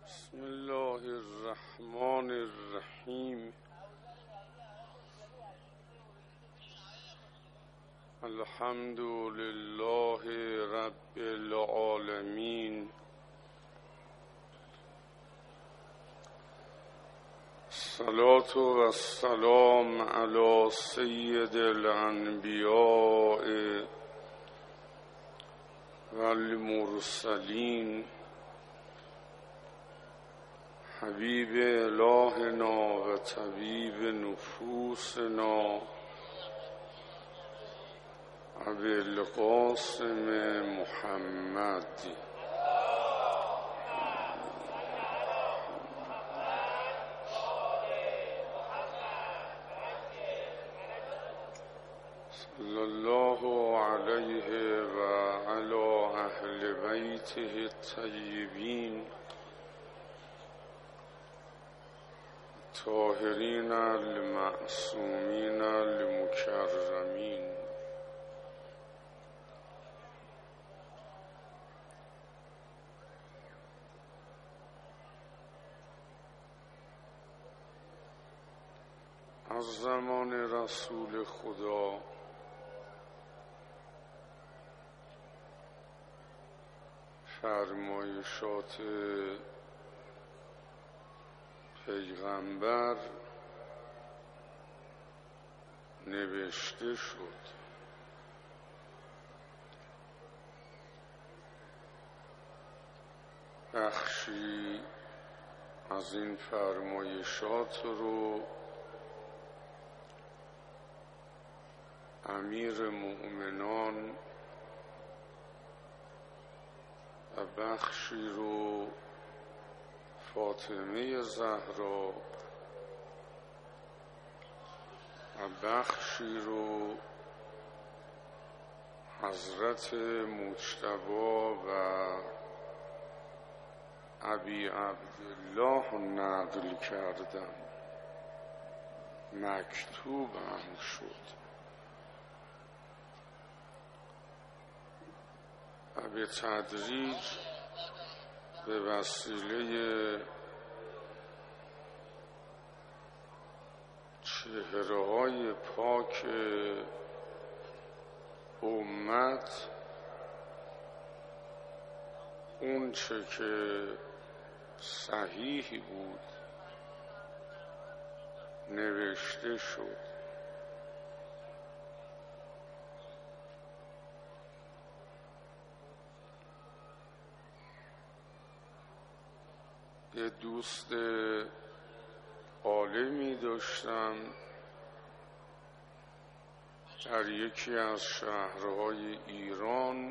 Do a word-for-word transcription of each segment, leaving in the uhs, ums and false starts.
بسم الله الرحمن الرحیم. الحمد لله رب العالمین. الصلاة و السلام علی سید الانبیاء و المرسلین، حبیب الهنا و طبیب نفوسنا ابوالقاسم محمد. صلی الله علیه و علی اهل بیته الطیبین الطاهرین المعصومین المکرمین. از زمان رسول خدا فرمایشات پیغمبر نوشته شد. بخشی از این فرمایشات رو امیر مؤمنان و بخشی رو فاطمه زهرا و بخشی رو حضرت مجتبی و ابی عبدالله نقل کردن، مکتوب هم شد و به تدریج به وسیله چهره‌های پاک امت اون چه که صحیح بود نوشته شد. یه دوست عالمی داشتم در یکی از شهرهای ایران.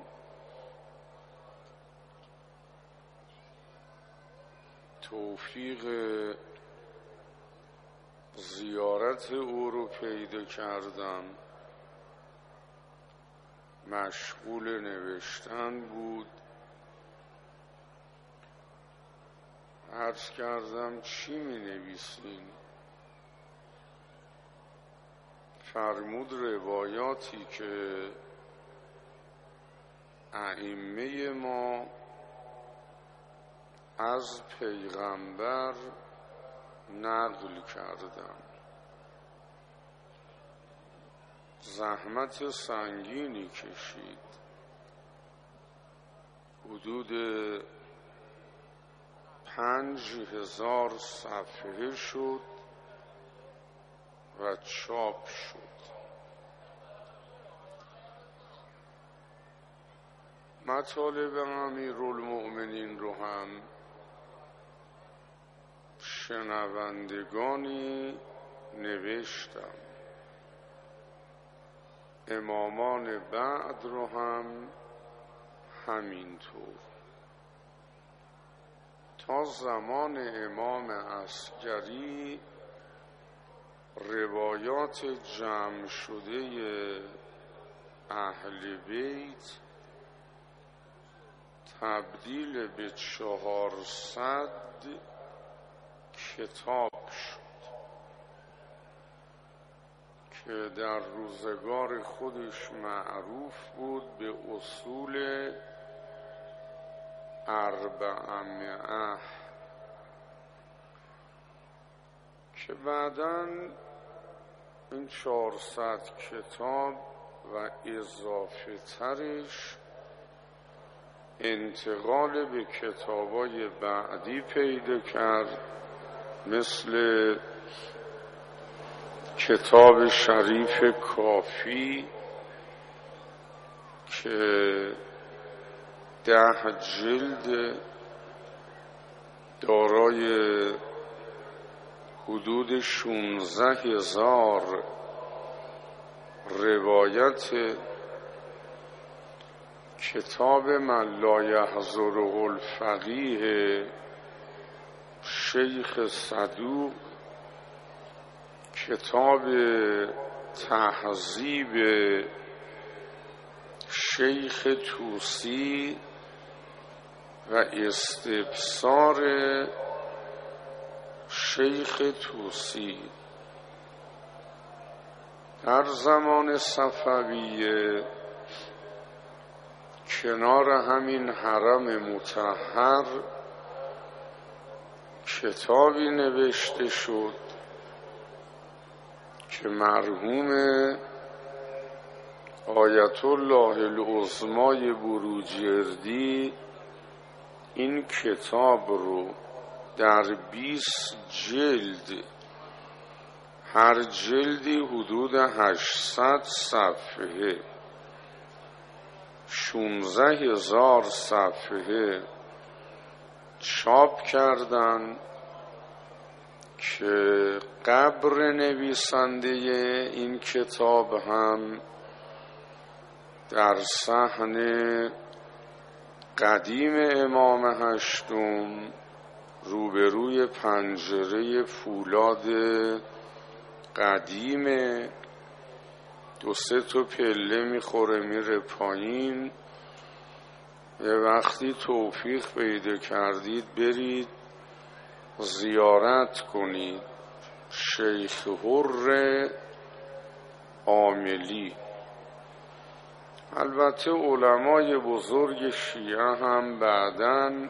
توفیق زیارت او رو پیدا کردم. مشغول نوشتن بود. عرض کردم چی می نویسین؟ فرمود روایاتی که ائمه ما از پیغمبر نقل کردن. زحمت سنگینی کشید. حدود پنج هزار صفحه شد و چاپ شد. مطالب امیرالمؤمنین رو هم شنوندگانی نوشتم. امامان بعد رو هم همینطور. تا زمان امام عسکری روایات جمع شده اهل بیت تبدیل به چهارصد کتاب شد که در روزگار خودش معروف بود به اصول اربعمائه که بعداً این چهارصد کتاب و اضافه ترش انتقال به کتابای بعدی پیدا کرد، مثل کتاب شریف کافی که ده جلد دارای حدود شونزده هزار روایت، کتاب من لا یحضره الفقیه شیخ صدوق، کتاب تهذیب شیخ طوسی و استبصار شیخ طوسی. در زمان صفویه کنار همین حرم مطهر کتابی نوشته شد که مرحوم آیت الله العظمای بروجردی این کتاب رو در بیست جلد، هر جلدی حدود هشتصد صفحه، شانزده هزار صفحه چاپ کردن که قبر نویسنده این کتاب هم در صحن قدیم امام هشتم روبروی پنجره فولاد قدیم، دو سه تا پله میخوره میره پایین. یه وقتی توفیق پیدا کردید برید زیارت کنید. شیخ حر عاملی. البته علمای بزرگ شیعه هم بعداً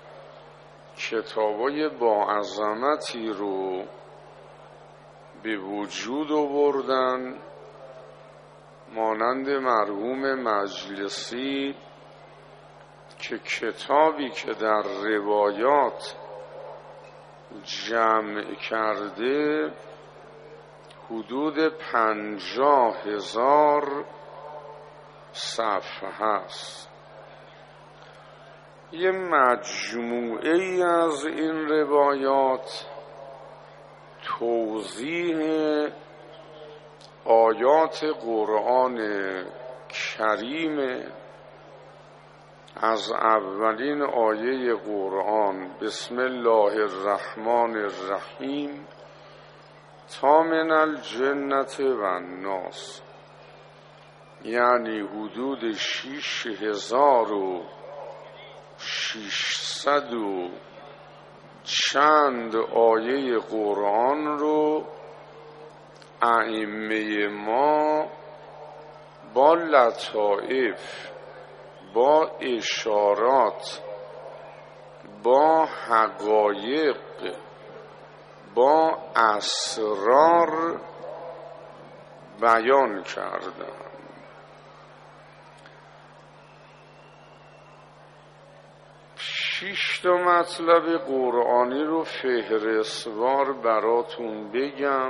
کتابای با عظمتی رو به وجود آوردن، مانند مرحوم مجلسی که کتابی که در روایات جمع کرده حدود پنجاه هزار صفحه است. یه مجموعه ای از این روایات توضیح آیات قرآن کریم، از اولین آیه قرآن بسم الله الرحمن الرحیم تا من الجنة و الناس، یعنی حدود شیش هزار و ششصد و چند آیه قرآن رو ائمه ما با لطائف، با اشارات، با حقایق، با اسرار بیان کردن. شش تا مطلب قرآنی رو فهرستوار براتون بگم: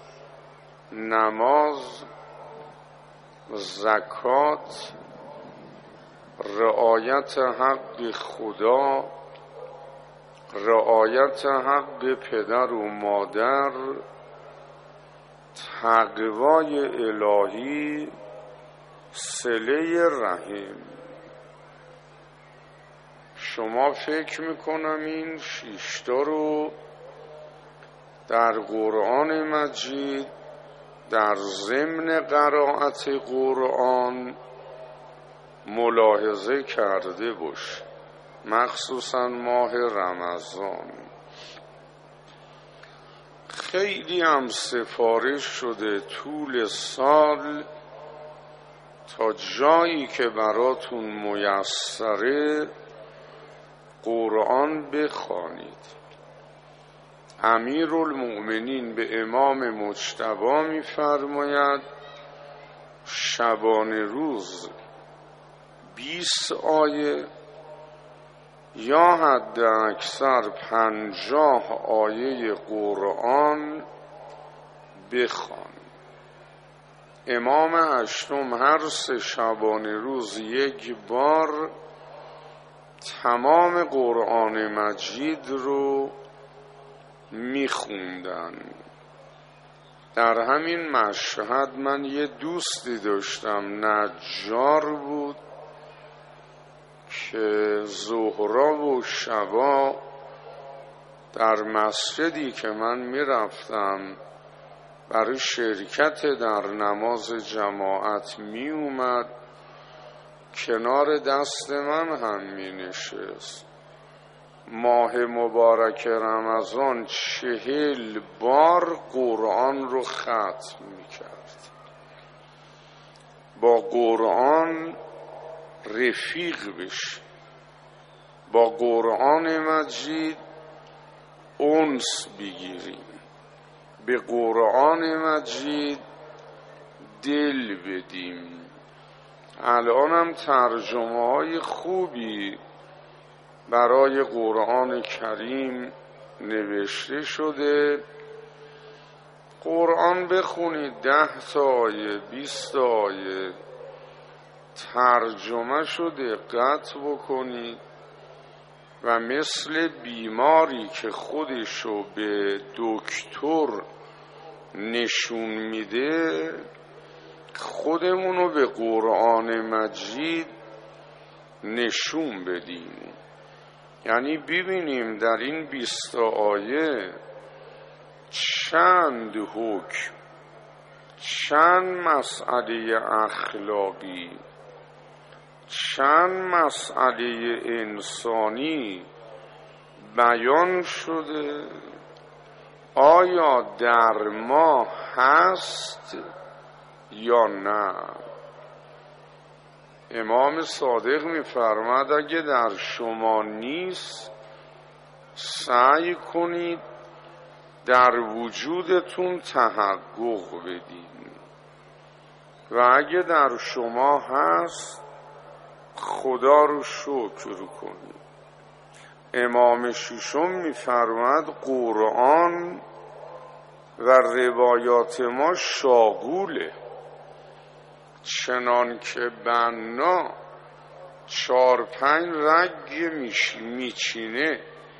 نماز، زکات، رعایت حق خدا، رعایت حق پدر و مادر، تقوای الهی، صله رحم. شما فکر میکنم این شیشتا رو در قرآن مجید در ضمن قرائت قرآن ملاحظه کرده باش، مخصوصا ماه رمضان. خیلی هم سفارش شده طول سال تا جایی که براتون میسره قرآن بخوانید. امیرالمؤمنین به امام مجتبی می‌فرماید شبانه روز بیست آیه یا حد اکثر پنجاه آیه قرآن بخوان. امام هشتم هر سه شبانه روز یک بار تمام قرآن مجید رو میخوندن. در همین مشهد من یه دوستی داشتم نجار بود که ظهرا و شبا در مسجدی که من میرفتم برای شرکت در نماز جماعت می اومد کنار دست من هم می نشست. ماه مبارک رمضان چهل بار قرآن رو ختم می کرد. با قرآن رفیق بشی، با قرآن مجید انس بگیریم، به قرآن مجید دل بدیم. الانم ترجمه های خوبی برای قرآن کریم نوشته شده. قرآن بخونید، ده تا آیه، بیست آیه ترجمه شو دقت بکنید و مثل بیماری که خودشو به دکتر نشون میده خودمونو به قرآن مجید نشون بدیم. یعنی ببینیم در این بیست آیه چند حکم، چند مسئله اخلاقی، چند مسئله انسانی بیان شده. آیا در ما هست یا نه؟ امام صادق می‌فرماید اگه در شما نیست سعی کنید در وجودتون تحقق بدید و اگه در شما هست خدا رو شکر کنید. امام ششم می‌فرماید قرآن و روایات ما شاغوله، چنان که بنا چار پنج رگ میچینه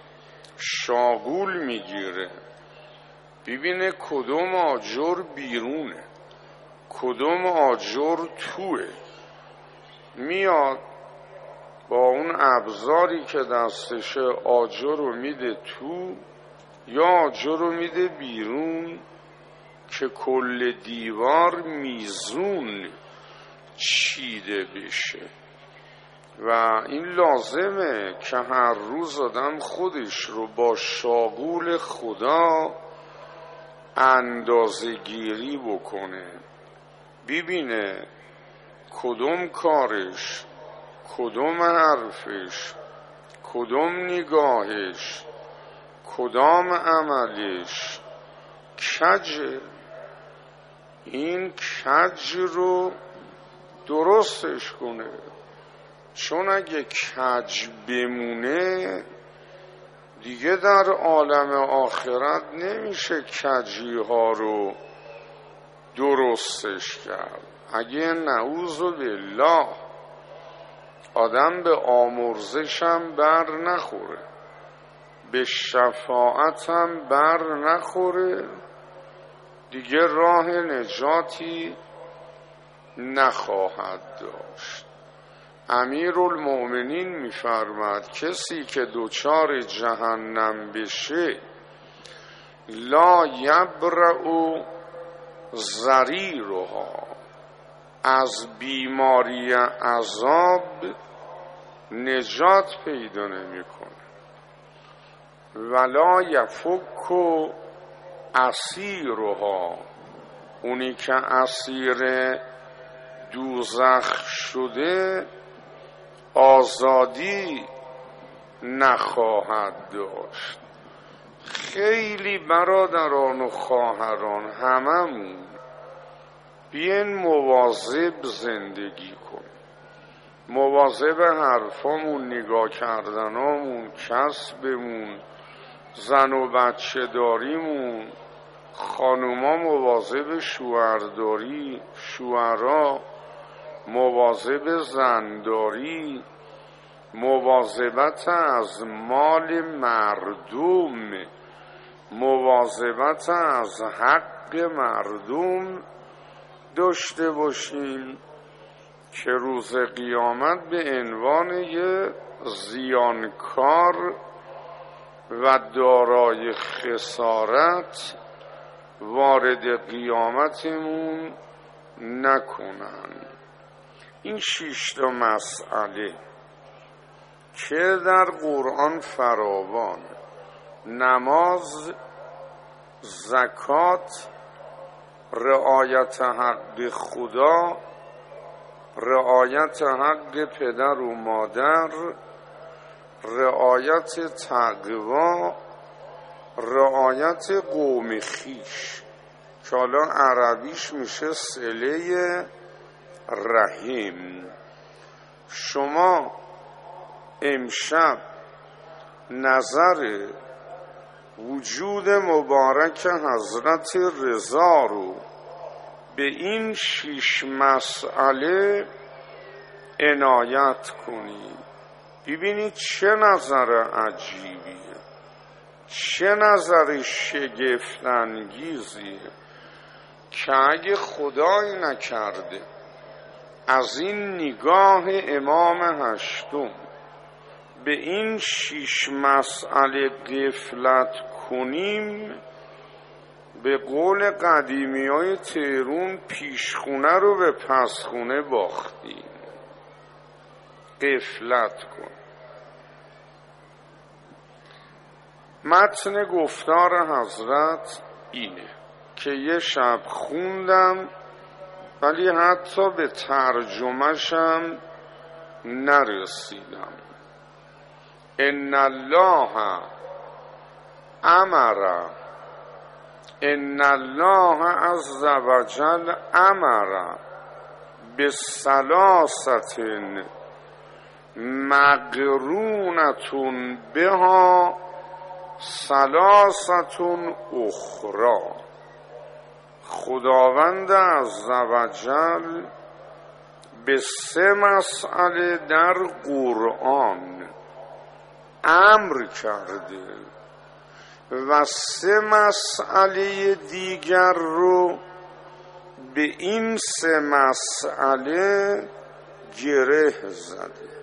شاغول میگیره، ببینه کدوم آجر بیرونه کدوم آجر توه، میاد با اون ابزاری که دستشه آجر رو میده تو یا آجر رو میده بیرون که کل دیوار میزون چیده بشه. و این لازمه که هر روز آدم خودش رو با شاغول خدا اندازه‌گیری بکنه، ببینه کدوم کارش، کدوم حرفش، کدوم نگاهش، کدام عملش کجه. این کج رو درستش کنه، چون اگه کج بمونه دیگه در عالم آخرت نمیشه کجی ها رو درستش کرد. اگه نعوذ بالله آدم به آمرزشم بر نخوره، به شفاعتم بر نخوره، دیگه راه نجاتی نخواهد داشت. امیرالمؤمنین می‌فرماید کسی که دوچار جهنم بشه لا یبرأ ضریرها، از بیماری عذاب نجات پیدا نمی‌کنه. ولا یفک اسیرها، اونی که اسیر دوزخ شده آزادی نخواهد داشت. خیلی برادران و خواهران هممون بیاین مواظب زندگی کن، مواظب حرفامون، نگاه کردنامون، کسبمون، زن و بچه داریمون، خانوما مواظب شوهرداری، شوهرها مواظب زنداری، مواظبت از مال مردم، مواظبت از حق مردم داشته باشیم که روز قیامت به عنوان یه زیانکار و دارای خسارت وارد قیامتمون نکنن. این شش تا مسئله که در قرآن فراوان، نماز، زکات، رعایت حق خدا، رعایت حق پدر و مادر، رعایت تقوا، رعایت قوم خیش که حالا عربیش میشه صله رحم. شما امشب نظر وجود مبارک حضرت رضا رو به این شش مسئله عنایت کنید. ببینید چه نظر عجیبیه، چه نظر شگفت انگیزیه که اگه خدای نکرده از این نگاه امام هشتم به این شش مسئله غفلت کنیم، به قول قدیمی های تهرون پیشخونه رو به پسخونه باختیم. غفلت کن. متن گفتار حضرت اینه که یه شب خوندم ولی حتی به ترجمه‌شم نرسیدم. ان الله امر، ان الله عز وجل امر بثلاثت مقرونة بها ثلاثت اخرى. خداوند عز وجل به سه مسئله در قرآن امر کرده و سه مسئله دیگر رو به این سه مسئله گره زده.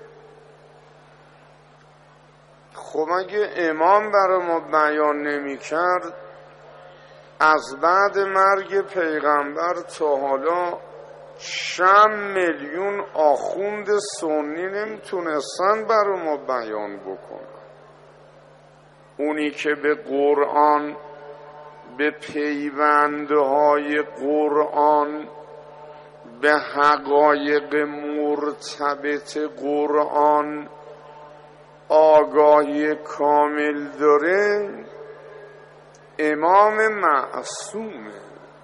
خب اگه امام برای ما بیان نمی کرد، از بعد مرگ پیغمبر تا حالا چند میلیون آخوند سنی نمیتونستن برای ما بیان بکنن. اونی که به قرآن، به پیوندهای قرآن، به حقایق مرتبط قرآن آگاهی کامل داره، امام معصومه.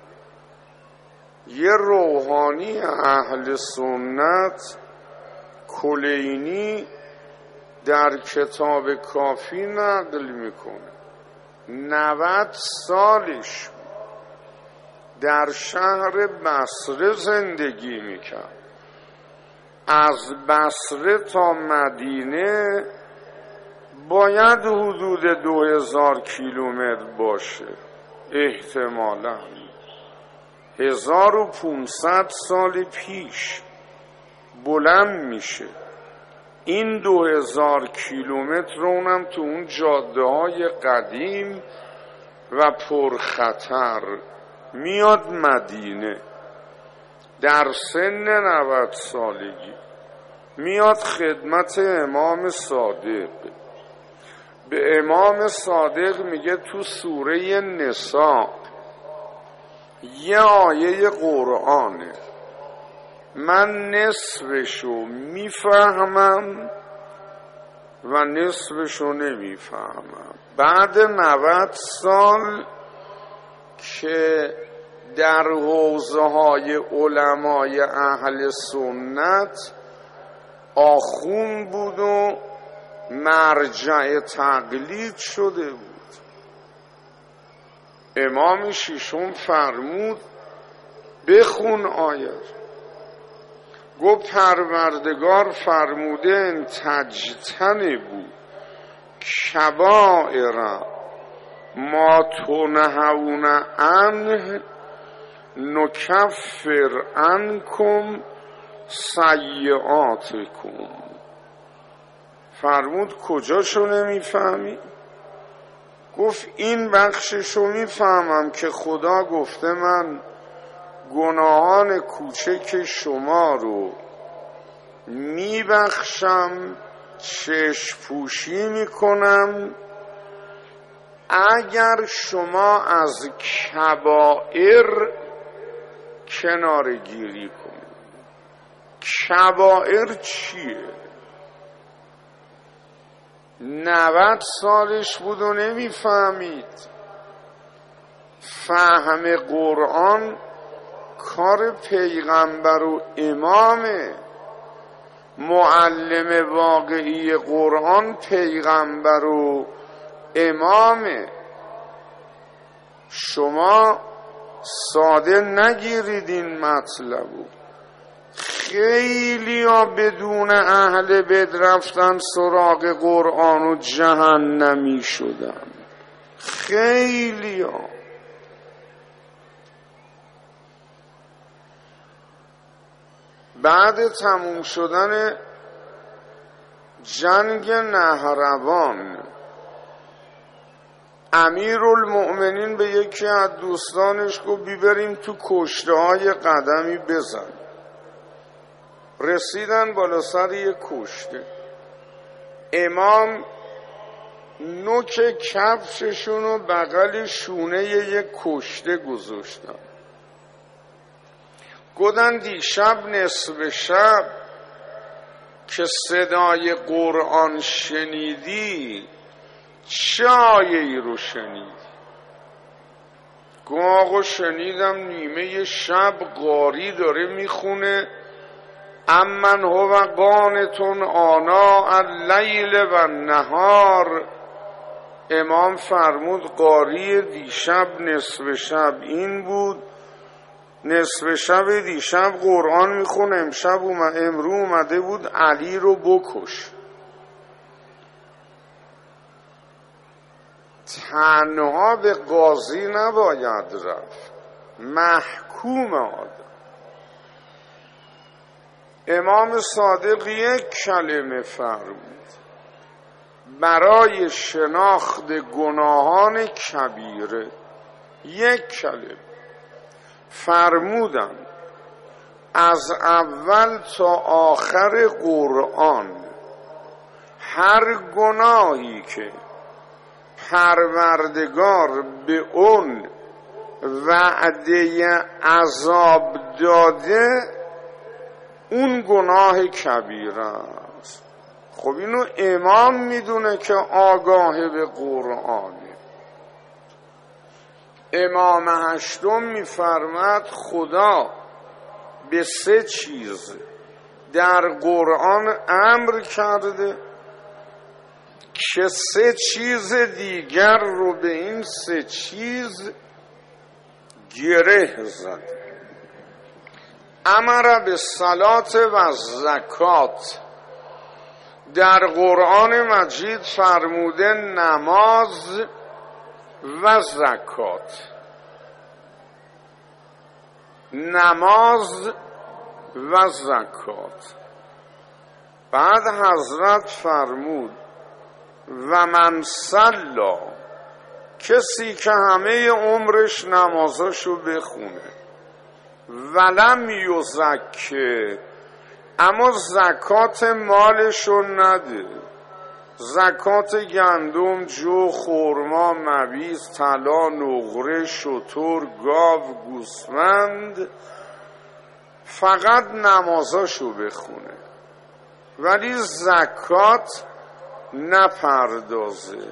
یه روحانی اهل سنت کلینی در کتاب کافی نقل میکنه نود سالش در شهر بصره زندگی میکرد. از بصره تا مدینه باید حدود دو هزار کیلومتر باشه، احتمالا هزار و پونصد سال پیش بلند میشه. این دو هزار کیلومتر رو اونم تو اون جاده های قدیم و پرخطر میاد مدینه. در سن نود سالگی میاد خدمت امام صادق. به امام صادق میگه تو سوره نساء یه آیه قرآنه، من نصفشو میفهمم و نصفشو نمیفهمم. بعد نود سال که در حوزه های علمای اهل سنت آخون بود و مرجع تقلید شده بود، امام ششم فرمود بخون آیت. گفت پروردگار فرموده ان تجتنبوا کبائر ما تنهون عنه نکفر عنکم سیئاتکم. فرمود کجاشو نمیفهمی؟ گفت این بخششو میفهمم که خدا گفته من گناهان کوچک شما رو میبخشم، چشم پوشی میکنم اگر شما از کبائر کناره گیری کنید. کبائر چیه؟ نود سالش بود و نمیفهمید. فهم قرآن کار پیغمبر و امامه. معلم واقعی قرآن پیغمبر و امامه. شما ساده نگیرید این مطلبو. خیلی ها بدون اهل بیت رفتن سراغ قرآن و جهنمی شدن. خیلی ها. بعد تموم شدن جنگ نهروان امیرالمؤمنین به یکی از دوستانش گفت بیبریم تو کشته های قدمی بزن. رسیدن بالا سر یک کشته، امام نوک کفششون و بغل شونه یک کشته گذاشتن. گفتن دیشب نصف شب که صدای قرآن شنیدی چه آیه ای رو شنیدی؟ گفت آقا شنیدم نیمه شب قاری داره میخونه امن هو قانتون آناء اللیل و نهار. امام فرمود قاری دیشب نصف شب این بود، نصف شب دیشب قرآن میخونه، امشب امرو اومده بود علی رو بکش. تنها به قاضی نباید رفت، محکوم آدم. امام صادق یک کلمه فرمود برای شناخت گناهان کبیره، یک کلمه فرمودن از اول تا آخر قرآن هر گناهی که پروردگار به اون وعده عذاب داده اون گناه کبیره است. خب اینو امام میدونه که آگاه به قرآنه. امام هشتم میفرماد خدا به سه چیز در قرآن امر کرده که سه چیز دیگر رو به این سه چیز گره زده. امر به صلات و زکات، در قرآن مجید فرموده نماز و زکات. نماز و زکات. بعد حضرت فرمود و من صلا، کسی که همه عمرش نمازاشو بخونه ولم یزکه اما زکات مالشو نده، زکات گندم، جو، خرما، مویز، طلا، نقره، شتر، گاو، گوسفند، فقط نمازاشو بخونه ولی زکات نپردازه.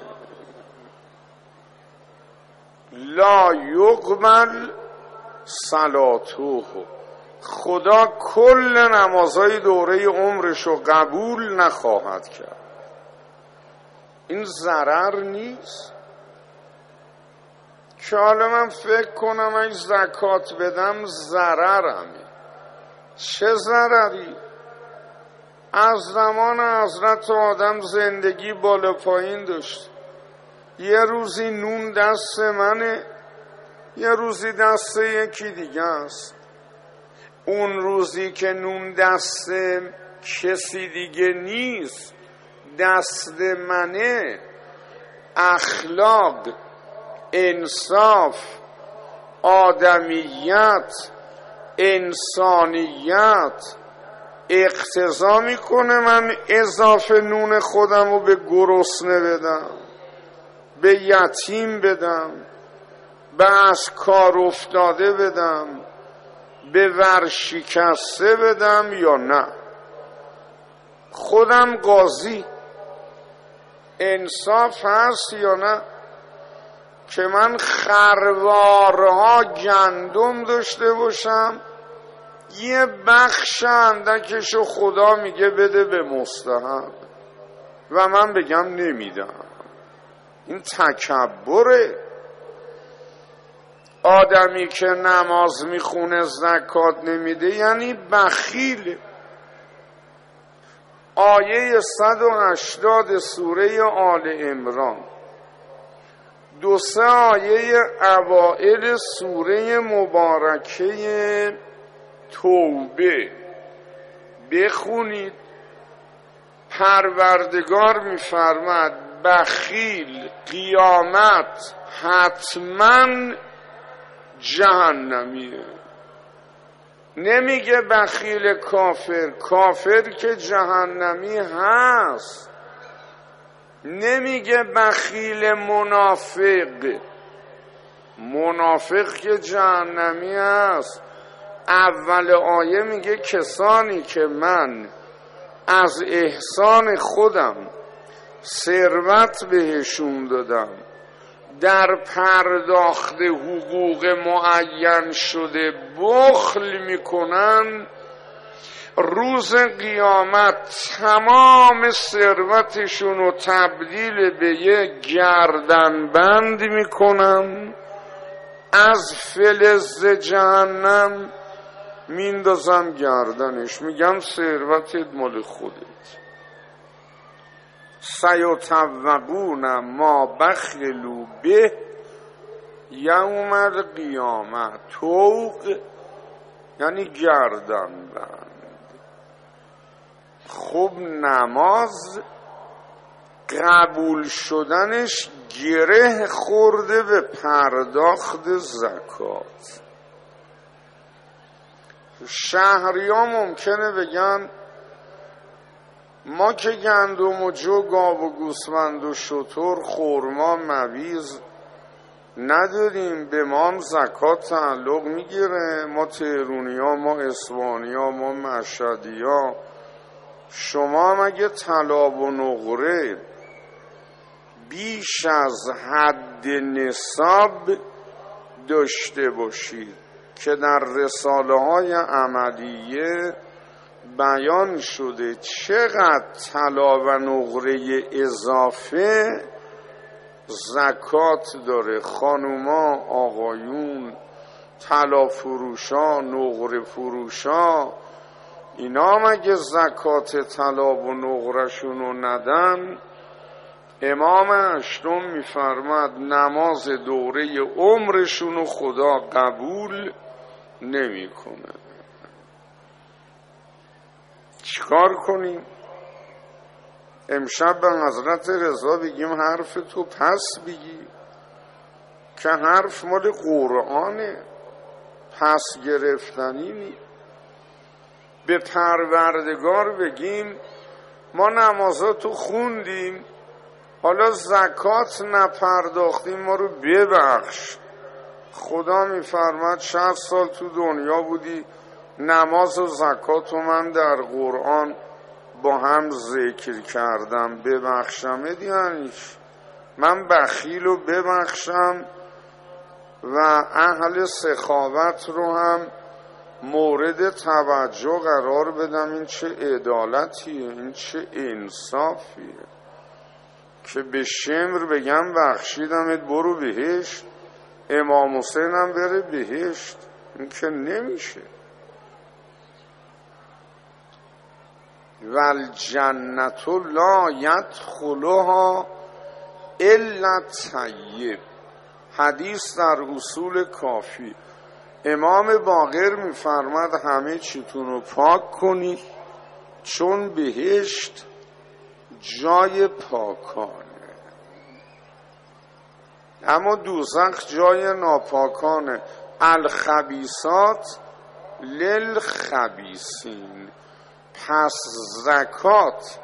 لا یقبل صلاته، خدا کل نمازهای دوره عمرشو قبول نخواهد کرد. این ضرر نیست که حالا من فکر کنم اگه زکات بدم ضررمه. چه ضرری؟ از زمان حضرت آدم زندگی بالا پایین داشت. یه روزی نون دست منه، یه روزی دست یکی دیگه است. اون روزی که نون دست کسی دیگه نیست، دست منه، اخلاق، انصاف، آدمیت، انسانیت اقتضا میکنه من اضافه نون خودم رو به گرسنه بدم، به یتیم بدم، به از کار افتاده بدم، به ورشکسته بدم یا نه؟ خودم قاضی. انصاف هست یا نه که من خروارها گندم داشته باشم، یه بخش اندکشو خدا میگه بده به مستحق و من بگم نمیدم؟ این تکبره. آدمی که نماز میخونه زکات نمیده یعنی بخیل. آیه صد و هشتاد سوره آل عمران، دو سه آیه اوائل سوره مبارکه توبه بخونید. پروردگار میفرماد بخیل قیامت حتما جهنمیه. نمیگه بخیل کافر، کافر که جهنمی هست. نمیگه بخیل منافق، منافق که جهنمی هست. اول آیه میگه کسانی که من از احسان خودم ثروت بهشون دادم، در پرداخت حقوق معین شده بخل میکنن، روز قیامت تمام ثروتشون رو تبدیل به یک گردنبند میکنن، از فلز جهنم میندازم گردنش، میگم ثروتت مال خودت. سیطوقون ما بخلوا به یوم القیامه. طوق یعنی گردن بند. خب نماز قبول شدنش گره خورده به پرداخت زکات. شهریا ممکنه بگن ما که گندم و جو، گاو و گوسفند و شتر، خرما، مویز نداریم، به ما هم زکات تعلق میگیره، ما تهرونی ها، ما اصفهانی ها، ما مشهدی ها. شما هم اگه طلا و نقره بیش از حد نصاب داشته باشید که در رساله های عملیه بیان شده چقدر طلا و نقره اضافه زکات داره، خانوما، آقایون، طلا فروشا، نقره فروشا، اینا هم اگه زکات طلا و نقرهشونو ندن، امام هشتم میفرماد نماز دوره عمرشونو خدا قبول نمیکنه. چیکار کنیم؟ امشب به حضرت رضا بگیم حرف تو پس بگی که حرف مال قرآنه، پس گرفتنی نی. به پروردگار بگیم ما نمازاتو خوندیم، حالا زکات نپرداختیم، ما رو ببخش. خدا میفرماد شصت سال تو دنیا بودی، نماز و زکات و من در قرآن با هم ذکر کردم ببخشم یعنی من بخیل رو ببخشم و اهل سخاوت رو هم مورد توجه قرار بدم. این چه عدالتیه، این چه انصافیه که به شمر بگم بخشیدمت برو بهشت، امام حسین هم بره بهشت. این که نمیشه. والجنت لا یدخلها الا طیب. حدیث در اصول کافی. امام باقر میفرماد همه چیتون رو پاک کنید چون بهشت جای پاکانه، اما دوزخ جای ناپاکانه. الخبیثات للخبیثین. پس زکات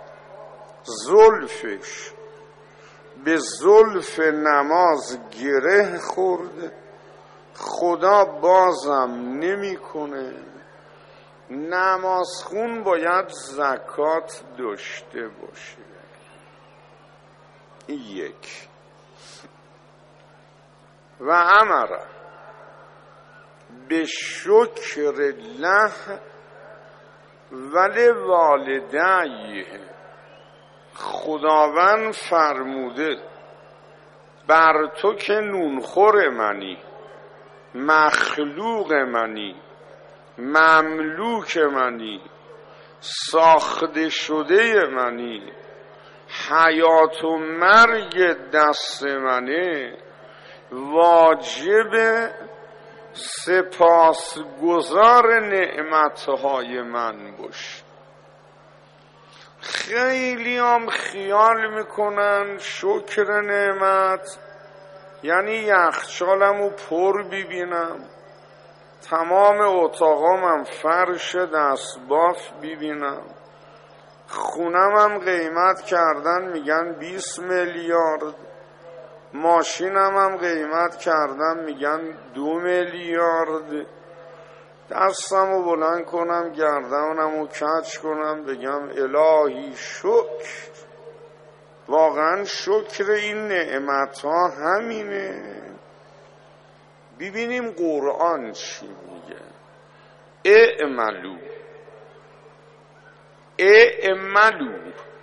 زلفش به زلف نماز گره خورده، خدا بازم نمی کنه. نمازخون باید زکات داشته باشه. یک. و امر به شکر الله ولی والدیه. خداوند فرموده بر تو که نونخور منی، مخلوق منی، مملوک منی، ساخته شده منی، حیات و مرگ دست منه، واجب سپاسگزار نعمتهای من باش. خیلی هم خیال میکنن شکر نعمت یعنی یخچالمو پر ببینم، تمام اتاقامم فرش دستباف ببینم، خونمم قیمت کردن میگن بیست میلیارد، ماشینم هم قیمت کردن میگن دو میلیارد، دستمو بلند کنم گردنمو کج کنم بگم الهی شکر. واقعا شکر این نعمت ها همینه. ببینیم قرآن چی میگه. اعملو اعملو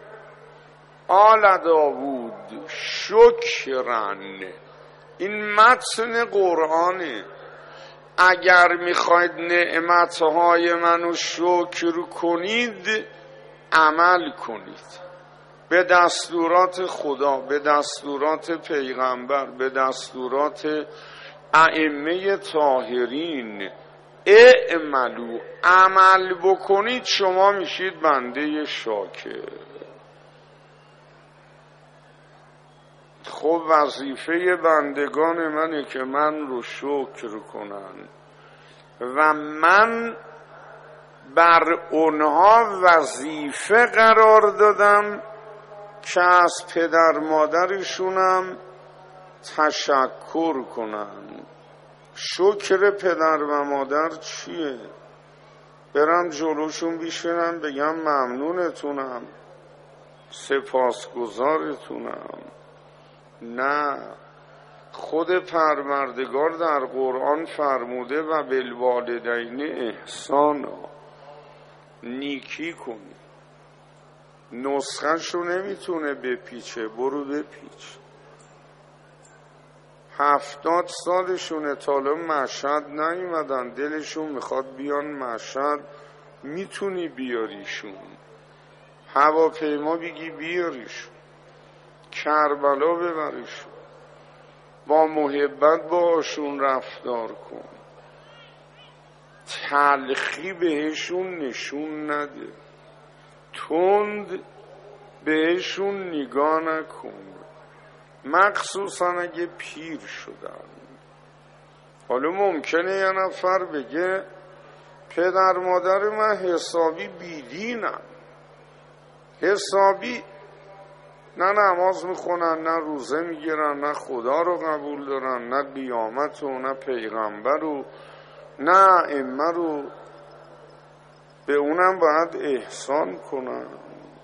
آل داوود شکرن. این متن قرآنه. اگر میخواید نعمتهای منو شکر کنید عمل کنید به دستورات خدا، به دستورات پیغمبر، به دستورات ائمه طاهرین. اعملو عمل بکنید شما میشید بنده شاکر. خب وظیفه بندگان منه که من رو شکر کنن و من بر اونها وظیفه قرار دادم که از پدر مادرشونم تشکر کنن. شکر پدر و مادر چیه؟ برم جلوشون بیشنم بگم ممنونتونم، سپاسگزارتونم؟ نه. خود پروردگار در قرآن فرموده و بالوالدین احسانا، نیکی کنی. نسخه‌ش رو نمیتونه بپیچه، برو بپیچ. هفتاد سالشونه تالا مشهد نیومدن، دلشون میخواد بیان مشهد، میتونی بیاریشون. هواپیما بگی بیاریشون، کربلا ببریشون، با محبت باشون رفتار کن، تلخی بهشون نشون نده، تند بهشون نگاه نکن، مخصوصا اگه پیر شدن. حالا ممکنه یه نفر بگه پدر مادر من حسابی بیدینم، حسابی نه نماز میخونن، نه روزه میگیرن، نه خدا رو قبول دارن، نه قیامت و نه پیغمبر و نه ائمه رو. به اونم باید احسان کنن.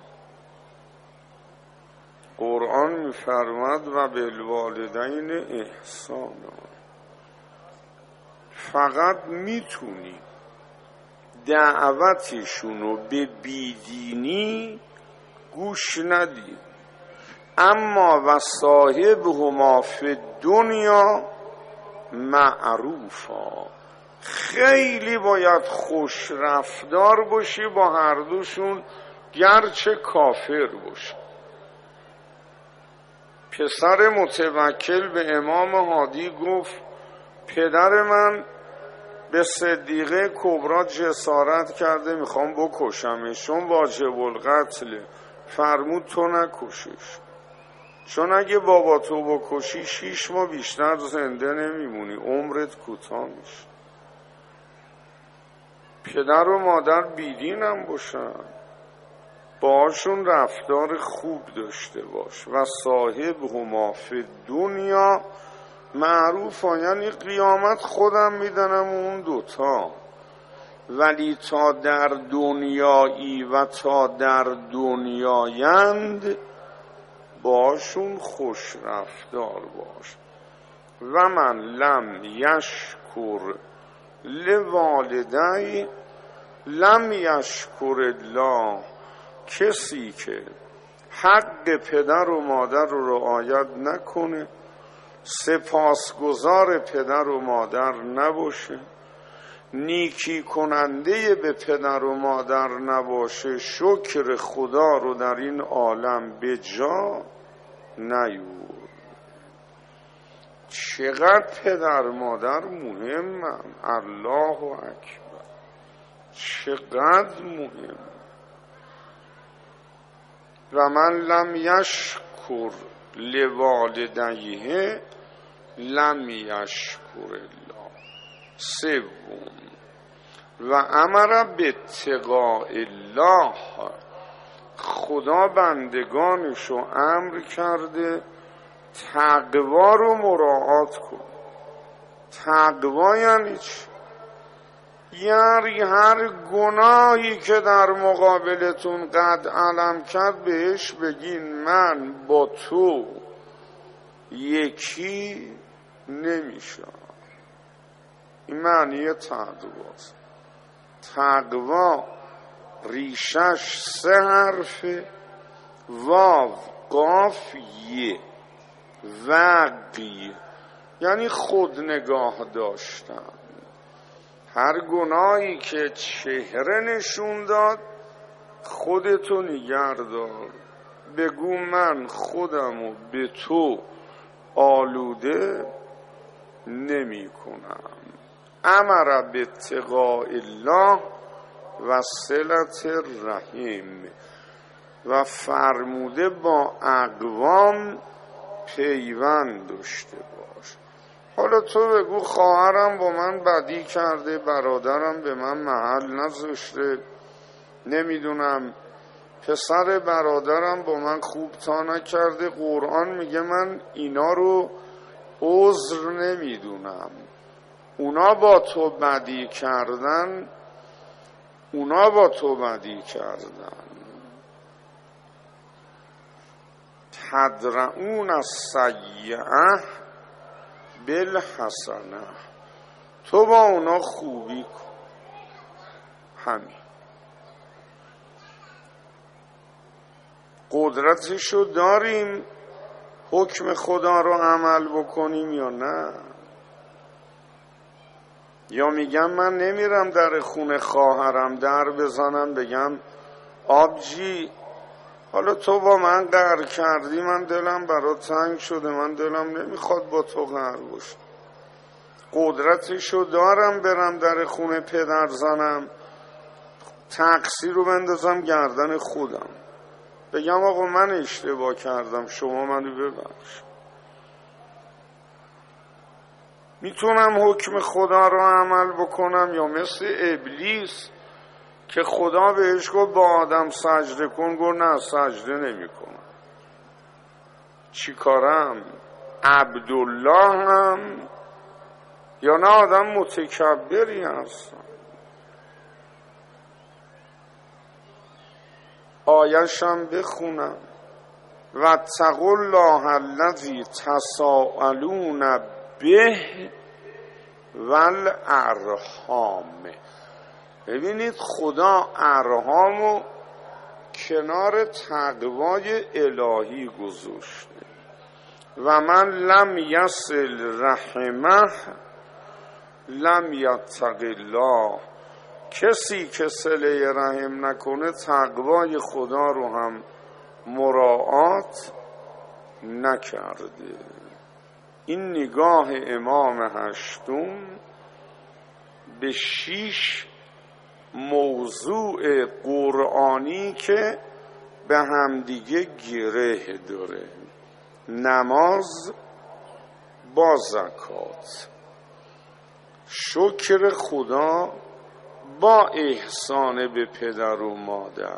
قرآن میفرماد و بالوالدین احسانا. فقط میتونی دعوتشونو به بیدینی گوش ندی، اما و صاحبهما فی دنیا معروفا، خیلی باید خوش رفتار باشی با هر دوشون گرچه کافر باشی. پسر متوکل به امام هادی گفت پدر من به صدیقه کبرا جسارت کرده میخوام بکشمش، چون واجب القتله. فرمود تو نکشش، چون اگه بابا تو بکشی شیش ماه بیشتر زنده نمیمونی، عمرت کوتاه میشه. پدر و مادر بیدینم باشن، باشون رفتار خوب داشته باش. و صاحب هما فی دنیا معروف ها، یعنی قیامت خودم میدنم اون دوتا، ولی تا در دنیایی و تا در دنیایند باشون خوش رفتار باش. و من لم یشکر لوالدی لم یشکر الله، کسی که حق پدر و مادر رو رعایت نکنه، سپاسگزار پدر و مادر نباشه، نیکی کننده به پدر و مادر نباشه، شکر خدا رو در این عالم به جا نیور. چقدر پدر مادر مهمم، الله اکبر، چقدر مهم. و من لم یشکر لوالدیه لم یشکر الله. سوم و امر باتقاء الله، خدا بندگانشو امر کرده تقوا رو مراعات کن. تقوا یعنی چی؟ یعنی هر گناهی که در مقابلتون قد علم کرد بهش بگین من با تو یکی نمیشم. این معنی تقواست. تقوا ریشش سه حرفه، واو قاف یه، وقی یعنی خود نگاه داشتن. هر گناهی که چهره نشون داد خودتو نگه دار، بگو من خودمو به تو آلوده نمی کنم. امر باتقاء الله و صلة الرحم، و فرموده با اقوام پیوند داشته باش. حالا تو بگو خواهرم با من بدی کرده، برادرم به من محل نذاشته، نمیدونم پسر برادرم با من خوب تا نکرده. قرآن میگه من اینا رو عذر نمیدونم. اونا با تو بدی کردن، اونا با تو بدی کردن. تدرعون السیئه بالحسنه، تو با اونا خوبی کن. همین. قدرتشو داریم حکم خدا رو عمل بکنیم یا نه؟ یا میگم من نمیرم در خونه خواهرم در بزنم بگم آبجی حالا تو با من قهر کردی، من دلم برات تنگ شده، من دلم نمیخواد با تو قهر باشم. قدرتشو دارم برم در خونه پدر زنم، تقصیر رو بندازم گردن خودم، بگم آقا من اشتباه کردم شما منو ببخش. میتونم حکم خدا رو عمل بکنم یا مثل ابلیس که خدا بهش گفت با آدم سجده کن، گفت نه سجده نمی کنم. چی کارم؟ عبدالله هم یا نه آدم متکبری هستم. آیشم بخونم و اتقوا الله الذی تساءلون به والارحام. ببینید خدا ارحامو کنار تقوای الهی گذاشته. و من لم یصل رحمه لم یتق الله. کسی که صله رحم نکنه تقوای خدا رو هم مراعات نکرده. این نگاه امام هشتم به شیش موضوع قرآنی که به همدیگه گره داره: نماز با زکات، شکر خدا با احسان به پدر و مادر،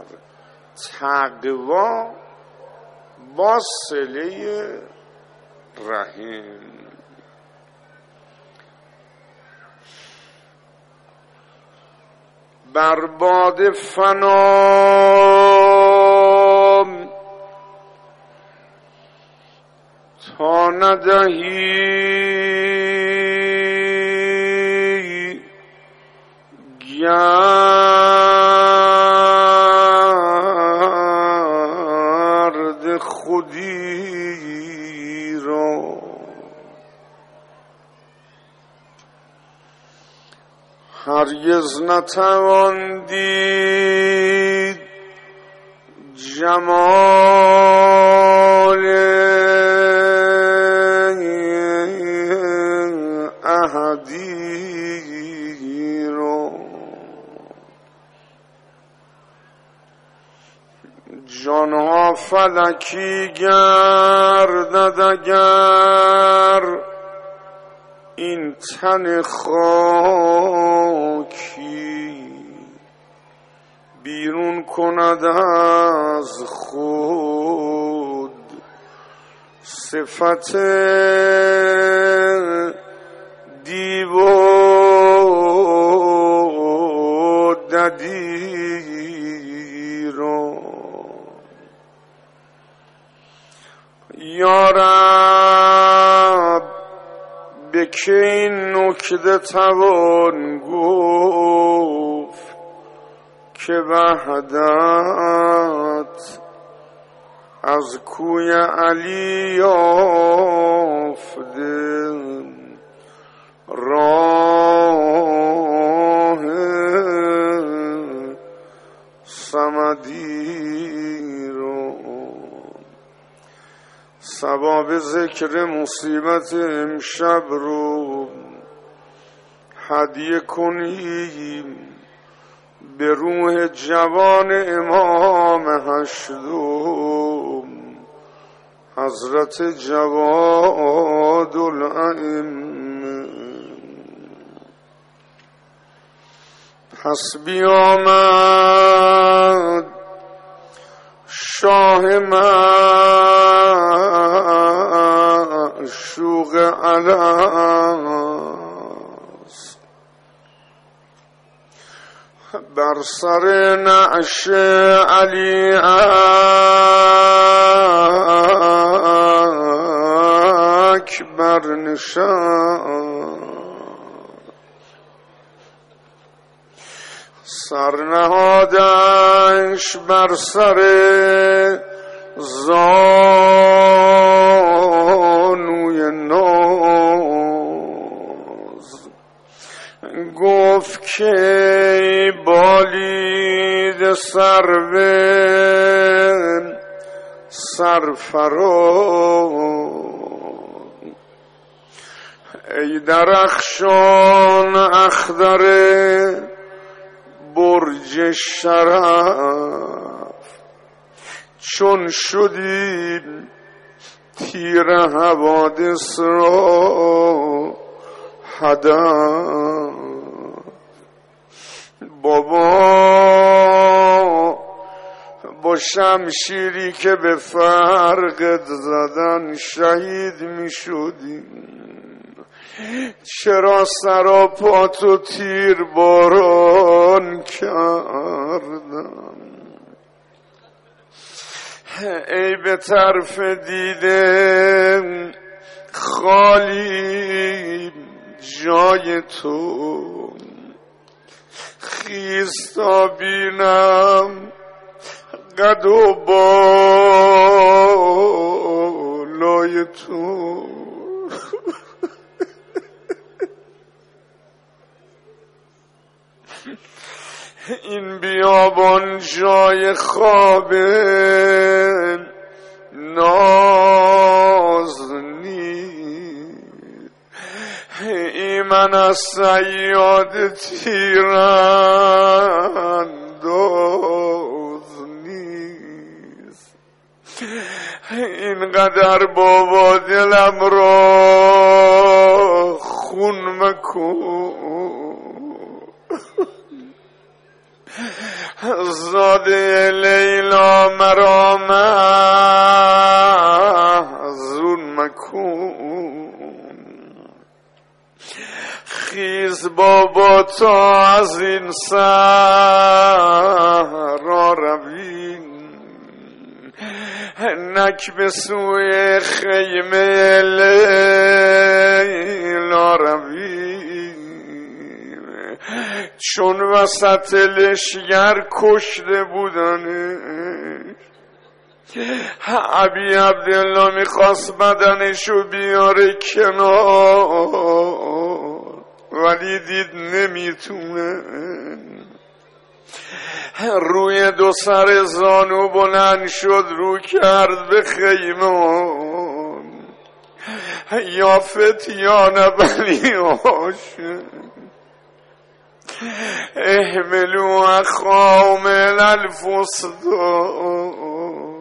تقوا با صله رحم. بر باد فنا تا ندهی گرد خودی را. هرگز نتوان دید جمال احدی را. جانها فلکی گردد اگر این تن خاکی بیرون کند از خود صفت دیو و ددی را. یا رب به که این نکته توان گفت که وحدت از کوی علی یافته راه صمدی رو. ثواب ذکر مصیبت امشب رو هدیه کنیم به روح جوان امام هشتم حضرت جواد الائمه. پس بیامد شاه معشوق الست بر سر نعش علی اکبر نشست. سرنهادش بر سر زانوی ناز گفت که بالید سرو سرفراز ای درخشان اخضر برج شرف چون شدیم تیر حوادث را هدف. بابا با شمشیری که به فرقت زدن شهید می شدیم، چرا سراپاتو تیر باران کردم؟ ای به طرف دیده خالی جای تو، خیز تا بینم قد و بالای تو. این بیابان جای خواب ناز نیست، ای من از صیاد تیرانداز نیست. اینقدر بابا دلم را خون مکن، زاده لیلا مرا محزون مکن. خیز بابا تا از این صحرا رویم، نک به سوی خیمه لیلا رویم، چون وسط لشگر کشته بودنش ابی عبدالله میخواست بدنشو بیاره کنار، ولی دید نمیتونه، روی دو سر زانو بلند شد، رو کرد به خیمه، یا فتیان بنی هاشم احملوا اخاهم الی الفسطاط.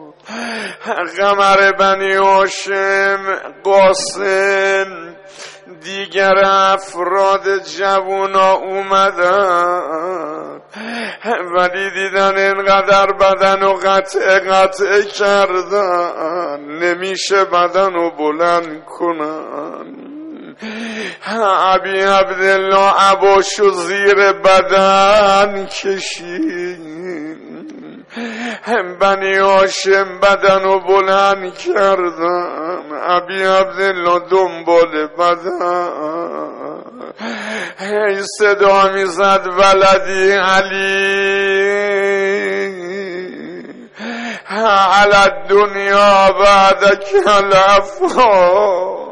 قمر بنی هاشم، قاسم، دیگر افراد جوونا اومدن، ولی دیدن اینقدر بدن و قطع قطع کردن نمیشه بدن و بلند کنن. ابی عبدالله عباشو زیر بدن کشید، بنی هاشم بدن و بلند کردن، ابی عبدالله دنبال بدن. هی صدا میزد ولدی علی علی الدنیا بعدک الافا.